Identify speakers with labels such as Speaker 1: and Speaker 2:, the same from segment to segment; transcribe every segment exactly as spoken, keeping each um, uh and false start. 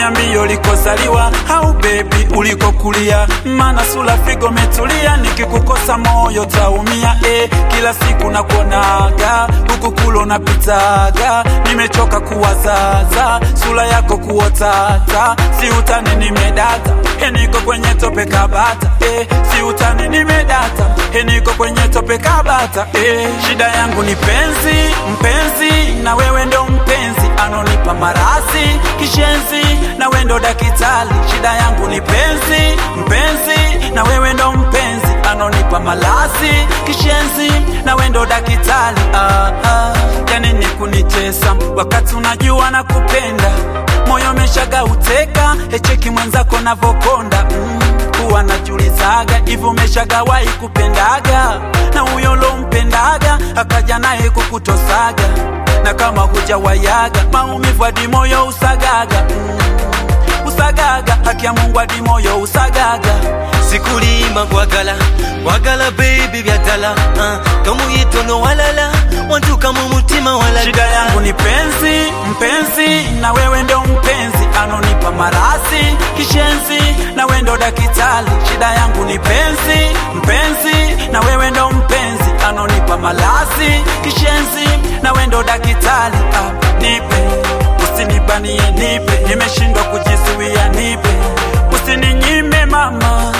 Speaker 1: niambie ulikozaliwa au baby ulikokulia, maana sura figo metulia, nikikukosa moyo taumia. Eh, kila siku nakuonaga huku kulo napitaga, nimechoka kuwazaza sura yako kuotata, si utani nimedata, he niko kwenye tope kabata. Eh, si utani nimedata, he niko kwenye tope kabata. Eh, shida yangu ni penzi, mpenzi na wewe ndo mpenzi, anonipa marasi kishenzi na wewe ndo dakitali. Shida yangu ni penzi, mpenzi na wewe ndo mpenzi, anonipa malasi kishenzi na wewe ndo dakitali. Ah, ah. Yani ni kunichesa wakati unajua na kupenda, moyo meshaga uteka, echeki mwenzako navokonda. mm. Kuwa najulizaga hivu umeshaga wahi kupendaga, na huyo lo mpendaga akaja naye kukutosaga, na kama hujawayaga maumivu hadi moyo usagaga. mm. Usagaga, haki ya Mungu hadi moyo usagaga.
Speaker 2: Sikulima kwagala, kwagala baby byatala, uh, kamu yitono walala, wantu kamu mutima walala.
Speaker 1: Shida yangu ni penzi, mpenzi na wewe ndo mpenzi, anonipa marasi kishenzi na wewe ndo dakitali. Shida yangu ni penzi, mpenzi na wewe ndo mpenzi, anonipa malasi kishenzi na wewe ndo dakitali. Ah, nipe usinibanie, nipe, nimeshindwa kujizuia, nipe usininyime mama.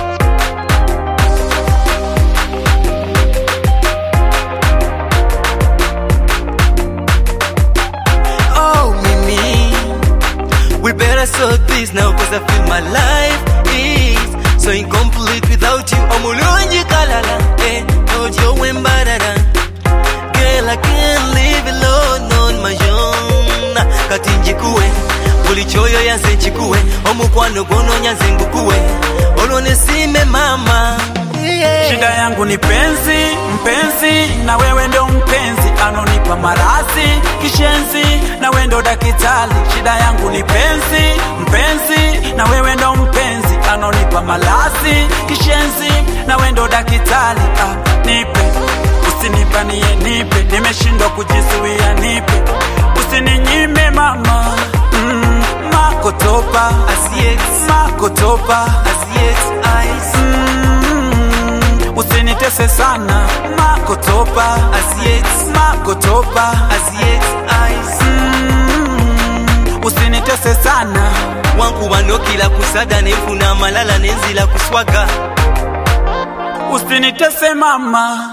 Speaker 2: Oh Mimi, we better sort this now, cause I feel my life is so incomplete without you. Omulunji kalala, eh, ojo wembarara. Girl, I can't live alone on my own. Katinji kuwe, buli choyo yanse chikuwe, omukwano gono nyanze ngukuwe, olone sime mama. Yeah.
Speaker 1: Shida yangu ni penzi, mpenzi na wewe ndo mpenzi, anonipa marasi kishenzi na wewe ndo dakitali. Shida yangu ni penzi, mpenzi na wewe ndo mpenzi, anonipa malasi kishenzi na wewe ndo dakitali. Ah, nipe usinibanie, nipe, nimeshindwa kujizuia, nipe usininyime mama. mm, Makotopa
Speaker 2: Asiyex,
Speaker 1: makotopa
Speaker 2: Asiyex eyes,
Speaker 1: mm, usinitese sana makotopa
Speaker 2: Asiyex,
Speaker 1: makotopa
Speaker 2: Asiyex eyes,
Speaker 1: mm, usinitese sana.
Speaker 2: wangu wanokila kusada nefuna malala nenzila kuswaga.
Speaker 1: Usinitese mama.